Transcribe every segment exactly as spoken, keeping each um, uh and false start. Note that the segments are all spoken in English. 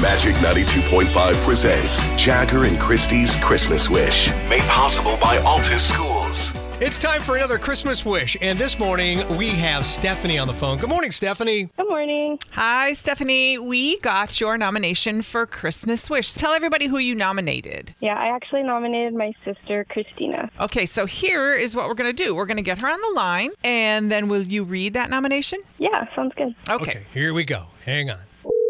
Magic ninety-two point five presents Jagger and Christy's Christmas Wish. Made possible by Altus Schools. It's time for another Christmas Wish, and this morning we have Stephanie on the phone. Good morning, Stephanie. Good morning. Hi, Stephanie. We got your nomination for Christmas Wish. Tell everybody who you nominated. Yeah, I actually nominated my sister, Christina. Okay, so here is what we're going to do. We're going to get her on the line, and then will you read that nomination? Yeah, sounds good. Okay. Okay, here we go. Hang on.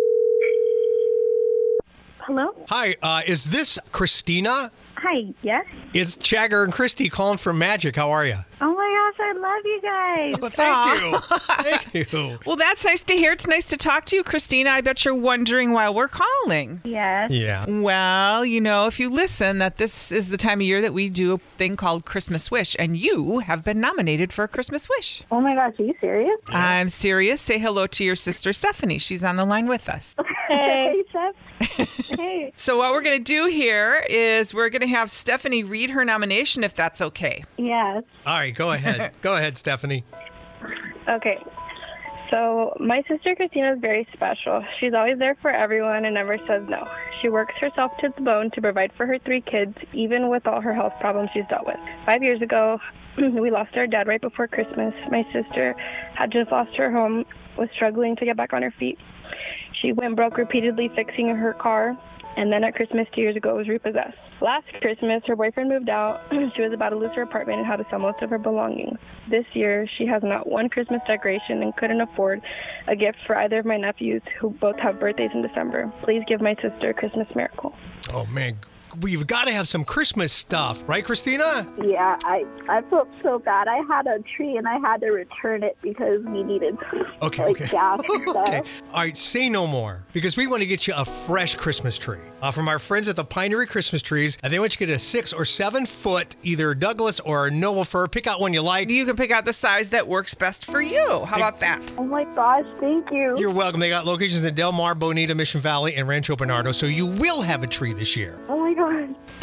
Hello? Hi, uh, is this Christina? Hi, yes? It's Jagger and Christy calling from Magic. How are you? Oh my gosh, I love you guys. Oh, thank you. Thank you. Well, that's nice to hear. It's nice to talk to you, Christina. I bet you're wondering why we're calling. Yes. Yeah. Well, you know, if you listen, that this is the time of year that we do a thing called Christmas Wish, and you have been nominated for a Christmas Wish. Oh my gosh, are you serious? I'm serious. Say hello to your sister, Stephanie. She's on the line with us. Hey, Steph. Hey. So what we're going to do here is we're going to have Stephanie read her nomination, if that's okay. Yes. All right, go ahead. Go ahead, Stephanie. Okay. So my sister Christina is very special. She's always there for everyone and never says no. She works herself to the bone to provide for her three kids, even with all her health problems she's dealt with. Five years ago, we lost our dad right before Christmas. My sister had just lost her home, was struggling to get back on her feet. She went broke repeatedly fixing her car, and then at Christmas two years ago was repossessed. Last Christmas, her boyfriend moved out. She was about to lose her apartment and had to sell most of her belongings. This year, she has not one Christmas decoration and couldn't afford a gift for either of my nephews, who both have birthdays in December. Please give my sister a Christmas miracle. Oh, man. We've got to have some Christmas stuff, right, Christina? Yeah, I, I felt so bad. I had a tree and I had to return it because we needed Okay, like okay. gas and stuff. Okay. All right, say no more, because we want to get you a fresh Christmas tree uh, from our friends at the Pinery Christmas Trees. And they want you to get a six or seven foot, either Douglas or Noble fir. Pick out one you like. You can pick out the size that works best for you. How about that? Oh my gosh, thank you. You're welcome. They got locations in Del Mar, Bonita, Mission Valley, and Rancho Bernardo, so you will have a tree this year. Oh my gosh.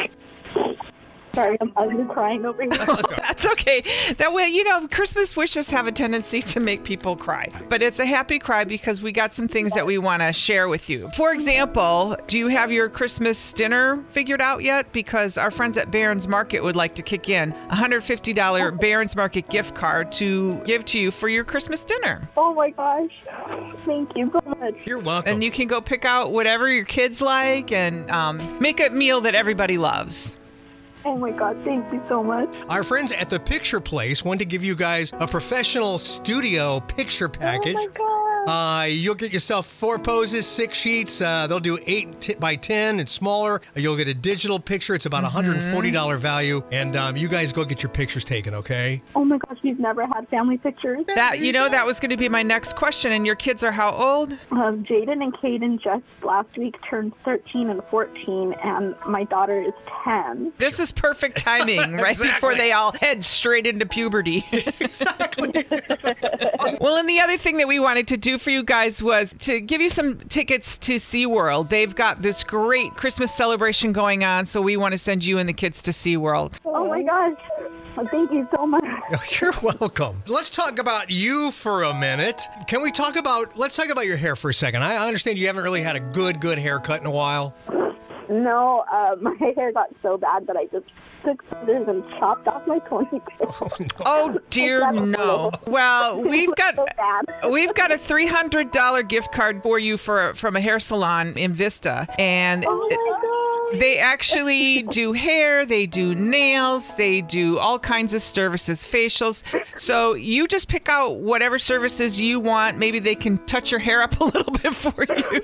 Sorry, I'm ugly crying over here. That's okay. That way, you know, Christmas wishes have a tendency to make people cry. But it's a happy cry because we got some things that we want to share with you. For example, do you have your Christmas dinner figured out yet? Because our friends at Barron's Market would like to kick in a one hundred fifty dollars Barron's Market gift card to give to you for your Christmas dinner. Oh my gosh. Thank you so much. You're welcome. And you can go pick out whatever your kids like and um, make a meal that everybody loves. Oh my God, thank you so much. Our friends at the Picture Place want to give you guys a professional studio picture package. Oh my God. Uh, you'll get yourself four poses, six sheets. Uh, they'll do eight t- by ten and smaller. You'll get a digital picture. It's about a one hundred forty dollars value. And um, you guys go get your pictures taken, okay? Oh my gosh, you've never had family pictures? That, you know, that was going to be my next question. And your kids are how old? Um, Jaden and Caden just last week turned thirteen and fourteen, and my daughter is ten. This is perfect timing, right Exactly. before they all head straight into puberty. Exactly. Well, and the other thing that we wanted to do for you guys was to give you some tickets to SeaWorld. They've got this great Christmas celebration going on, so we want to send you and the kids to SeaWorld. Oh my gosh. Well, thank you so much. You're welcome. Let's talk about you for a minute. Can we talk about, let's talk about your hair for a second. I understand you haven't really had a good, good haircut in a while. No, uh, my hair got so bad that I just took scissors and chopped off my ponytail. Oh, no. Oh dear, no. Well, we've got so bad. we've got a three hundred dollars gift card for you for from a hair salon in Vista, and Oh my God. they actually do hair, they do nails, they do all kinds of services, facials. So you just pick out whatever services you want. Maybe they can touch your hair up a little bit for you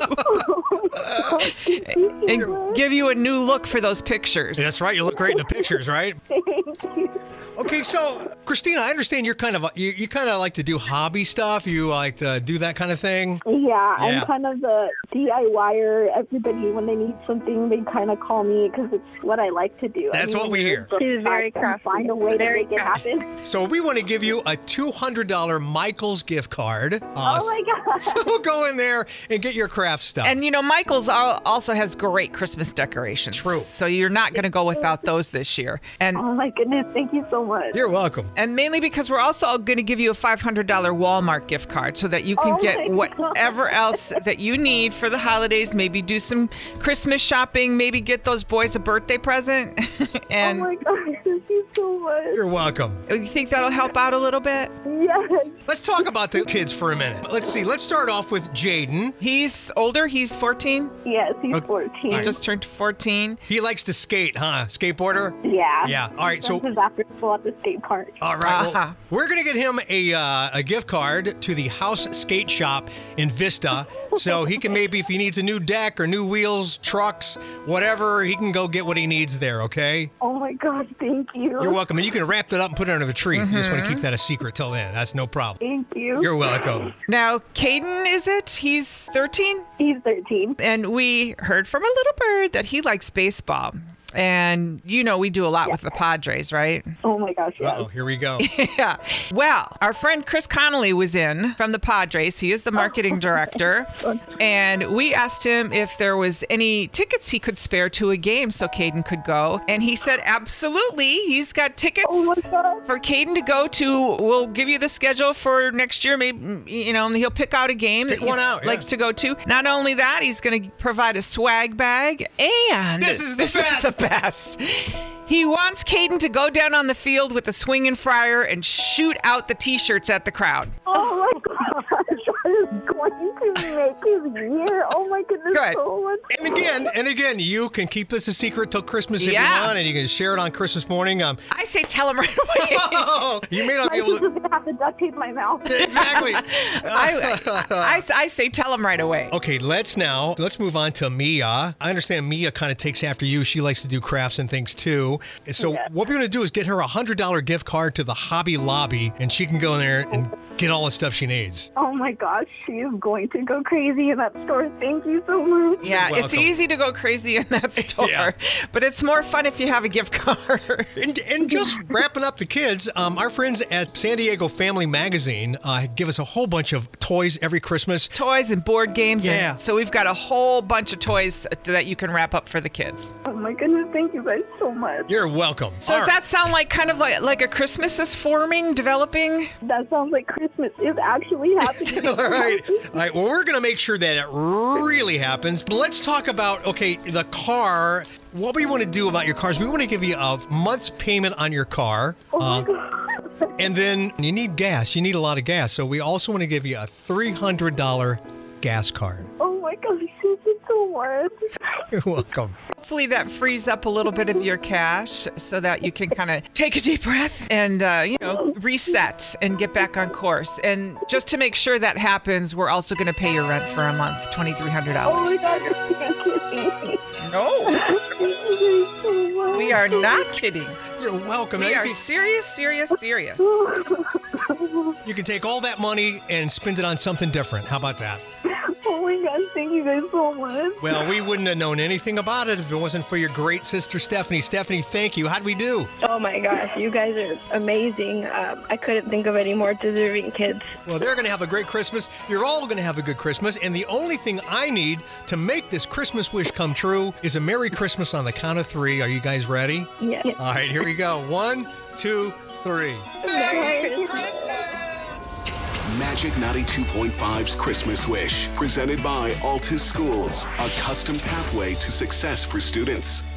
and give you a new look for those pictures. That's right. You look great in the pictures, right? Thank you. Okay, so Christina, I understand you're kind of a, you, you kind of like to do hobby stuff. You like to do that kind of thing. Yeah, Yeah. I'm kind of the D I Y er. Everybody, when they need something, they kind of call me because it's what I like to do. That's I mean, what we hear. She's very I can crafty. Find a way Very to make crafty. it happen. So we want to give you a two hundred dollars Michael's gift card. Uh, Oh my God. So go in there and get your craft stuff. And you know, Michael's al- also has great Christmas decorations. True. So you're not going to go without those this year. And Oh my goodness, thank you so much. You're welcome. And mainly because we're also going to give you a five hundred dollars Walmart gift card so that you can Oh get my whatever else that you need for the holidays. Maybe do some Christmas shopping. Maybe get those boys a birthday present. And Oh my gosh, thank you so much. You're welcome. you think that'll help out a little bit? Yes. Let's talk about the kids for a minute. Let's see. Let's start off with Jaden. He's older. He's fourteen. Yes, he's Okay. fourteen. All right. Just turned fourteen. He likes to skate, huh? Skateboarder? Yeah. Yeah. All right. So, This is after school at the skate park. all right. Well, Uh-huh. we're going to get him a, uh, a gift card to the House Skate Shop in Vista. So he can maybe, if he needs a new deck or new wheels, trucks, whatever, he can go get what he needs there, okay? Oh my gosh, thank you. You're welcome. And you can wrap that up and put it under the tree if you just want Mm-hmm. to keep that a secret till then. That's no problem. Thank you. You're welcome. Now, Caden, is it? He's thirteen? He's thirteen. And we heard from a little bird that he likes baseball. And you know, we do a lot with the Padres, right? Oh my gosh, yes. Uh-oh, here we go. Yeah. Well, our friend Chris Connolly was in from the Padres. He is the marketing director. And we asked him if there was any tickets he could spare to a game so Caden could go. And he said, absolutely. He's got tickets Oh my God. for Caden to go to. We'll give you the schedule for next year. Maybe, you know, and he'll pick out a game Pick that he one out, yeah. likes to go to. Not only that, he's going to provide a swag bag. And This is the this best. is the best. He wants Caden to go down on the field with a swinging fryer and shoot out the T-shirts at the crowd. Oh my gosh, that is going to make his year. Oh my goodness, Good. so much. And again, and again, you can keep this a secret till Christmas if Yeah. you want, and you can share it on Christmas morning. Um, I say tell him right away. oh, you may not My be able sister's to. gonna have to duct tape my mouth. Exactly. I, I, I say tell him right away. Okay, let's now let's move on to Mia. I understand Mia kind of takes after you. She likes to do crafts and things too. So Yeah. what we're gonna do is get her a hundred dollar gift card to the Hobby Lobby, and she can go in there and get all the stuff she needs. Oh my gosh, she is going to go crazy in that store. Thank you so much. Yeah, You're it's welcome. easy to go crazy in that store, Yeah. but it's more fun if you have a gift card. And, and just wrapping up the kids, um, our friends at San Diego Family Magazine uh, give us a whole bunch of toys every Christmas. Toys and board games. Yeah. And so we've got a whole bunch of toys that you can wrap up for the kids. Oh my goodness, thank you guys so much. You're welcome. So All does right. that sound like kind of like like a Christmas is forming, developing? That sounds like Christmas is actually happening. All right. All right. Well, we're going to make sure that it really happens. But let's talk about, okay, the car. What we want to do about your cars, we want to give you a month's payment on your car. Oh Uh, my God. and then you need gas. You need a lot of gas. So we also want to give you a three hundred dollars gas card. Oh my gosh, thank you so much. You're welcome. Hopefully that frees up a little bit of your cash so that you can kind of take a deep breath and, uh, you know, reset and get back on course. And just to make sure that happens, we're also going to pay your rent for a month, twenty-three hundred Oh my dollars. gosh, thank you, thank you. No, Thank you guys so much. we are not kidding. You're welcome. We You are can- serious, serious, serious. You can take all that money and spend it on something different. How about that? Oh my gosh, thank you guys so much. Well, we wouldn't have known anything about it if it wasn't for your great sister, Stephanie. Stephanie, thank you. How'd we do? Oh my gosh, you guys are amazing. Um, I couldn't think of any more deserving kids. Well, they're going to have a great Christmas. You're all going to have a good Christmas. And the only thing I need to make this Christmas wish come true is a Merry Christmas on the count of three. Are you guys ready? Yes. All right, here we go. One, two, three. Merry Christmas. Magic ninety-two point five's Christmas Wish, presented by Altus Schools, a custom pathway to success for students.